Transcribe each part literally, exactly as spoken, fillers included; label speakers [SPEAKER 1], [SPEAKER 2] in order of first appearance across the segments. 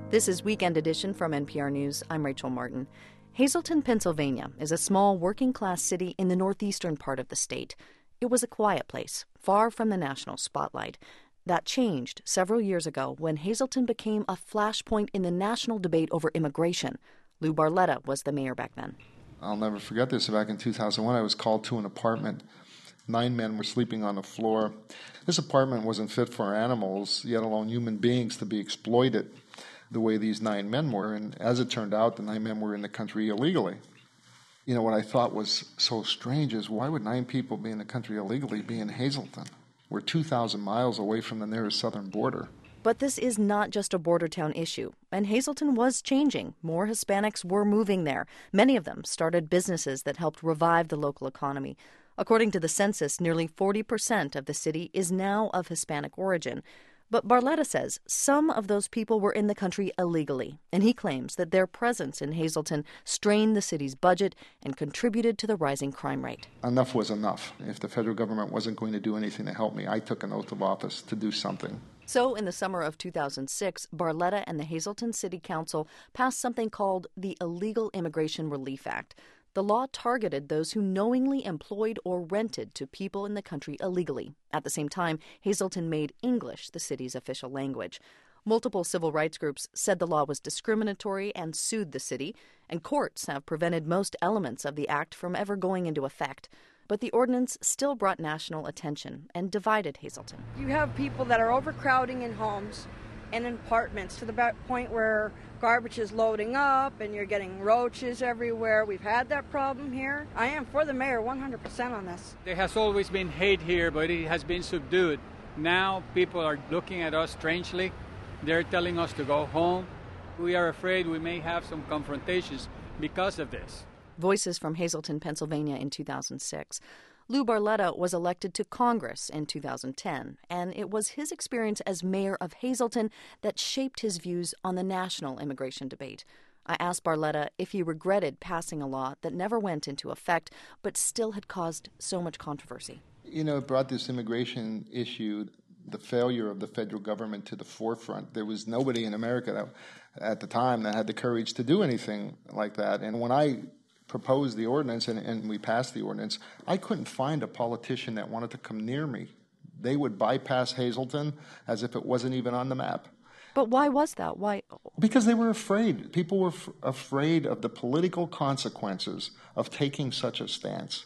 [SPEAKER 1] This is Weekend Edition from N P R News. I'm Rachel Martin. Hazleton, Pennsylvania is a small working-class city in the northeastern part of the state. It was a quiet place, far from the national spotlight. That changed several years ago when Hazleton became a flashpoint in the national debate over immigration. Lou Barletta was the mayor back then.
[SPEAKER 2] I'll never forget this. Back in two thousand one, I was called to an apartment. Nine men were sleeping on the floor. This apartment wasn't fit for animals, yet alone human beings, to be exploited the way these nine men were. And as it turned out, the nine men were in the country illegally. You know, what I thought was so strange is, why would nine people be in the country illegally be in Hazleton? We're two thousand miles away from the nearest southern border.
[SPEAKER 1] But this is not just a border town issue, and Hazleton was changing. More Hispanics were moving there. Many of them started businesses that helped revive the local economy. According to the census, nearly forty percent of the city is now of Hispanic origin. But Barletta says some of those people were in the country illegally, and he claims that their presence in Hazleton strained the city's budget and contributed to the rising crime rate.
[SPEAKER 2] Enough was enough. If the federal government wasn't going to do anything to help me, I took an oath of office to do something.
[SPEAKER 1] So in the summer of two thousand six, Barletta and the Hazleton City Council passed something called the Illegal Immigration Relief Act. The law targeted those who knowingly employed or rented to people in the country illegally. At the same time, Hazleton made English the city's official language. Multiple civil rights groups said the law was discriminatory and sued the city, and courts have prevented most elements of the act from ever going into effect. But the ordinance still brought national attention and divided Hazleton.
[SPEAKER 3] You have people that are overcrowding in homes and in apartments to the point where garbage is loading up and you're getting roaches everywhere. We've had that problem here. I am for the mayor one hundred percent on this.
[SPEAKER 4] There has always been hate here, but it has been subdued. Now people are looking at us strangely. They're telling us to go home. We are afraid we may have some confrontations because of this.
[SPEAKER 1] Voices from Hazleton, Pennsylvania in two thousand six. Lou Barletta was elected to Congress in two thousand ten, and it was his experience as mayor of Hazleton that shaped his views on the national immigration debate. I asked Barletta if he regretted passing a law that never went into effect but still had caused so much controversy.
[SPEAKER 2] You know, it brought this immigration issue, the failure of the federal government, to the forefront. There was nobody in America that, at the time that had the courage to do anything like that. And when I proposed the ordinance and, and we passed the ordinance, I couldn't find a politician that wanted to come near me. They would bypass Hazleton as if it wasn't even on the map.
[SPEAKER 1] But why was that? Why?
[SPEAKER 2] Because they were afraid. People were f- afraid of the political consequences of taking such a stance.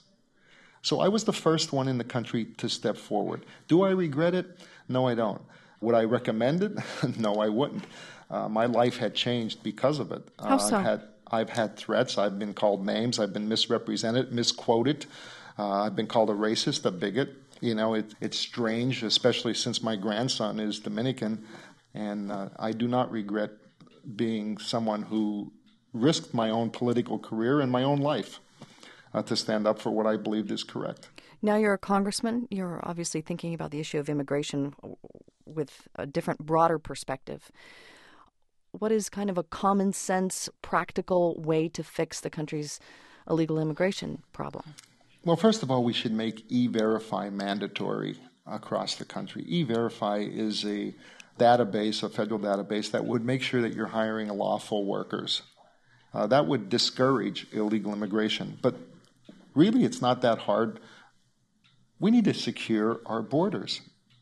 [SPEAKER 2] So I was the first one in the country to step forward. Do I regret it? No, I don't. Would I recommend it? No, I wouldn't. Uh, my life had changed because of it.
[SPEAKER 1] How so?
[SPEAKER 2] Uh, I've had, I've had threats. I've been called names. I've been misrepresented, misquoted. Uh, I've been called a racist, a bigot. You know, it, it's strange, especially since my grandson is Dominican. And uh, I do not regret being someone who risked my own political career and my own life uh, to stand up for what I believed is correct.
[SPEAKER 1] Now you're a congressman. You're obviously thinking about the issue of immigration with a different, broader perspective. What is kind of a common sense, practical way to fix the country's illegal immigration problem?
[SPEAKER 2] Well, first of all, we should make E-Verify mandatory across the country. E-Verify is a database, a federal database, that would make sure that you're hiring lawful workers. Uh, that would discourage illegal immigration. But really, it's not that hard. We need to secure our borders,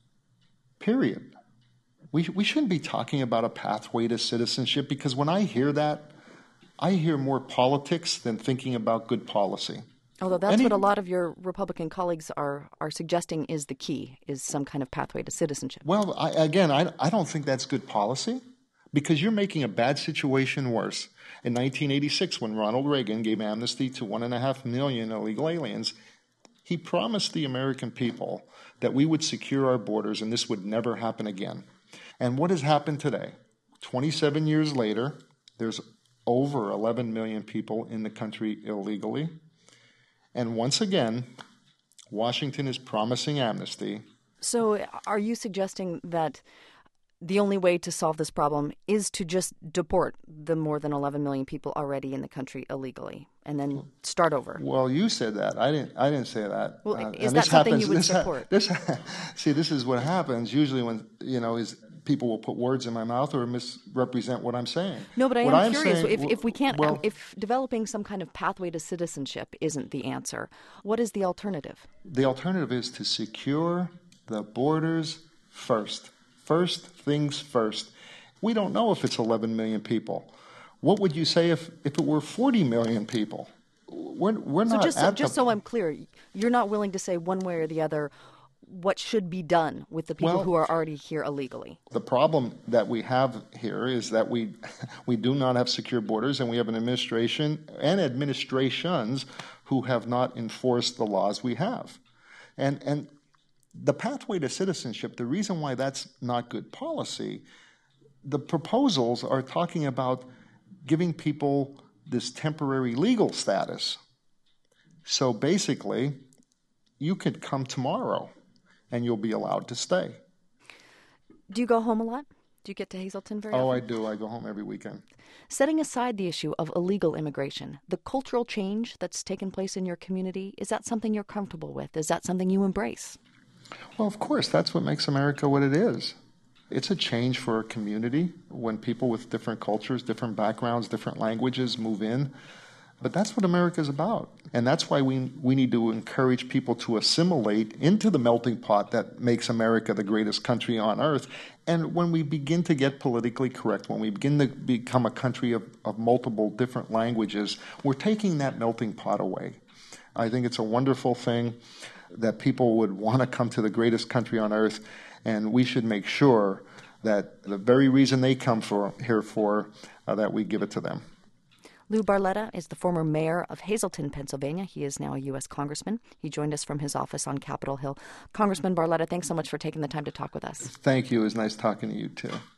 [SPEAKER 2] period. We, we shouldn't be talking about a pathway to citizenship, because when I hear that, I hear more politics than thinking about good policy.
[SPEAKER 1] Although that's
[SPEAKER 2] Any,
[SPEAKER 1] what a lot of your Republican colleagues are are suggesting is the key, is some kind of pathway to citizenship.
[SPEAKER 2] Well, I, again, I, I don't think that's good policy, because you're making a bad situation worse. In nineteen eighty-six, when Ronald Reagan gave amnesty to one and a half million illegal aliens, he promised the American people that we would secure our borders and this would never happen again. And what has happened today? twenty-seven years later, there's over eleven million people in the country illegally. And once again, Washington is promising amnesty.
[SPEAKER 1] So are you suggesting that the only way to solve this problem is to just deport the more than eleven million people already in the country illegally and then start over?
[SPEAKER 2] Well, you said that. I didn't I didn't say that.
[SPEAKER 1] Well,
[SPEAKER 2] uh,
[SPEAKER 1] is that something happens, you would
[SPEAKER 2] this
[SPEAKER 1] support?
[SPEAKER 2] Ha- this, see, this is what happens usually when, you know, is people will put words in my mouth or misrepresent what I'm saying.
[SPEAKER 1] No, but I
[SPEAKER 2] what
[SPEAKER 1] am
[SPEAKER 2] I'm
[SPEAKER 1] curious,
[SPEAKER 2] saying,
[SPEAKER 1] if, if we can't,
[SPEAKER 2] well,
[SPEAKER 1] if developing some kind of pathway to citizenship isn't the answer, what is the alternative?
[SPEAKER 2] The alternative is to secure the borders first. First things first. We don't know if it's eleven million people. What would you say if, if it were forty million people? We're, we're
[SPEAKER 1] so
[SPEAKER 2] not
[SPEAKER 1] just so,
[SPEAKER 2] at
[SPEAKER 1] just
[SPEAKER 2] the,
[SPEAKER 1] so I'm clear, you're not willing to say one way or the other what should be done with the people
[SPEAKER 2] well,
[SPEAKER 1] who are already here illegally.
[SPEAKER 2] The problem that we have here is that we we do not have secure borders, and we have an administration and administrations who have not enforced the laws we have. And and the pathway to citizenship, the reason why that's not good policy, the proposals are talking about giving people this temporary legal status. So basically, you could come tomorrow and you'll be allowed to stay.
[SPEAKER 1] Do you go home a lot? Do you get to Hazleton very
[SPEAKER 2] Oh,
[SPEAKER 1] often?
[SPEAKER 2] I do. I go home every weekend.
[SPEAKER 1] Setting aside the issue of illegal immigration, the cultural change that's taken place in your community, is that something you're comfortable with? Is that something you embrace?
[SPEAKER 2] Well, of course, that's what makes America what it is. It's a change for a community when people with different cultures, different backgrounds, different languages move in. But that's what America's about. And that's why we we need to encourage people to assimilate into the melting pot that makes America the greatest country on earth. And when we begin to get politically correct, when we begin to become a country of, of multiple different languages, we're taking that melting pot away. I think it's a wonderful thing that people would want to come to the greatest country on earth, and we should make sure that the very reason they come for here for, uh, that we give it to them.
[SPEAKER 1] Lou Barletta is the former mayor of Hazleton, Pennsylvania. He is now a U S congressman. He joined us from his office on Capitol Hill. Congressman Barletta, thanks so much for taking the time to talk with us.
[SPEAKER 2] Thank you. It was nice talking to you, too.